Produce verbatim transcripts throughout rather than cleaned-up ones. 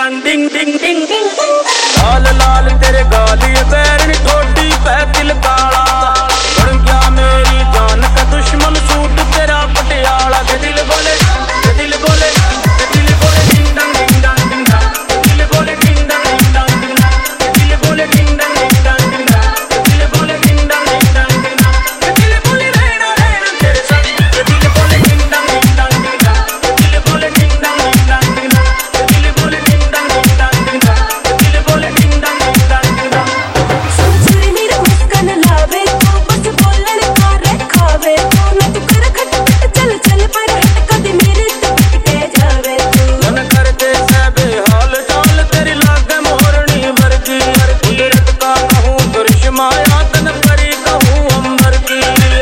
डंग डिंग डिंग डिंग डिंग। लाल लाल तेरे गाल ये बैरन ठोडी पे दिल काला, बढ़ गया मेरी जान का दुश्मन सूट तेरा पटियाला। के दिल बोले के दिल बोले के दिल बोले डिंग डंग डिंग डंग डिंग डंग। के दिल बोले डिंग डंग डिंग डंग डिंग डंग। के दिल बोले डिंग डंग डिंग डंग डिंग डंग। के दिल बोले डिंग डंग डिंग डंग डिंग डंग। के दिल बोले रहना रहना तेरे संग। के दिल बोले डिंग डंग डिंग डंग डिंग डंग। के दिल बोले डिंग डंग डिंग डंग डिंग डंग। के दिल बोले डिंग डंग डिंग डंग डिंग डंग। के दिल बोले डिंग डंग डिंग डंग डिंग डंग। सुन मेरा मुस्कान लावे तू बस बोलन का रखावे तू ना तू कर खटपट चल चल पर हट कदे मेरे तक के जावे तू। मन करते से बेहाल चाल तेरी लागे मोरनी वर्गी। कुदरत का कहूँ करिश्मा या तन परी कहूँ अंबर की।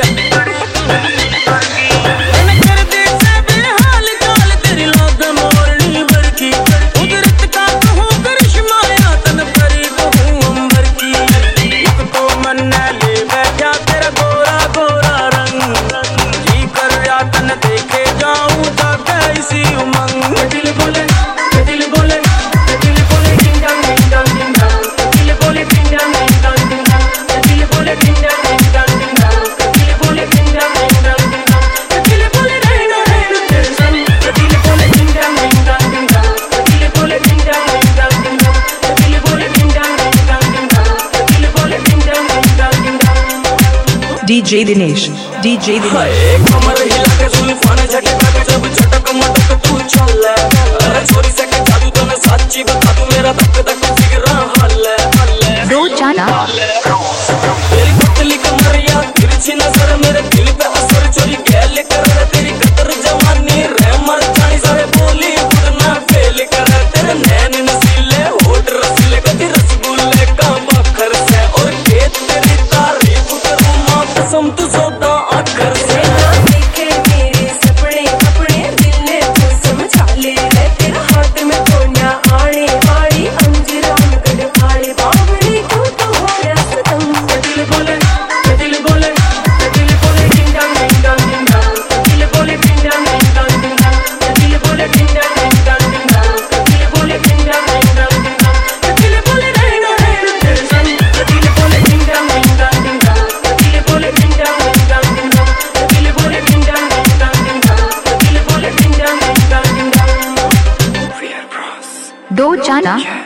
मन करते से बेहाल चाल तेरी लागे मोरनी वर्गी। कुदरत का कहूँ करिश्मा या तन परी कहूँ अंबर की। एक तो मन ले बैठा तेरा गोरा गोरा रंग, जी कर या तन देखे जाऊँ जाके इसी उमंग। के दिल बोले के दिल बोले के दिल बोले डिंग डंग डिंग डंग डिंग डंग। के दिल बोले डिंग डंग डिंग डंग डिंग डंग। के दिल बोले डिंग डंग डिंग डंग डिंग डंग। के दिल बोले डिंग डंग डिंग डंग डिंग डंग। के दिल बोले रहना रहना तेरे संग। के दिल बोले डिंग डंग डिंग डंग डिंग डंग। के दिल बोले डिंग डंग डिंग डंग डिंग डंग। के दिल बोले डिंग डंग डिंग डंग डिंग डंग। के दिल बोले डिंग डंग डिंग डंग डिंग डंग। D J Dinesh, D J Dinesh. हाय कमर हिला के सुल्फान झटका के जब झटक मटक तू चल। अरे छोरी से के जादू तो मैं सच्ची बता दूं मेरा धक धक जिगरा हल्ले। दो जाना तेरी पतली कमरिया तिरछी नजर मेरे दिल पे असर चोरी गैल कर। तेरी कतर जवानी रे मर जानी सारे बोली उड़ना फेल कर। तेरे नैन नसीले होठ रसीले कदी रसगुल्ले का बखर से। और के तेरी तारीफ करूं मां कसम तू सोटा आकर से। देखे मेरे सपने अपने दिल ने तू समझा ले रे। तेरा हाथ में कोन्या आने वाली अंजरान गढ़ वाले बावड़ी तू तो हो गया सतम। के दिल बोले के दिल बोले के दिल बोले डिंग डंग डिंग डंग डिंग डंग। के दिल बोले डिंग डंग डिंग डंग डिंग डंग। के दिल बोले डिंग डंग डिंग डंग डिंग डंग। के दिल बोले डिंग डंग डिंग डंग डिंग डंग। के दिल बोले रहना रहना तेरे संग। के दिल बोले डिंग डंग डिंग डंग डिंग डंग। के दिल बोले डिंग डंग डिंग डंग डिंग डंग। के दिल बोले डिंग डंग डिंग डंग डिंग डंग। के दिल बोले डिंग डंग डिंग डंग डिंग डंग। दो जाना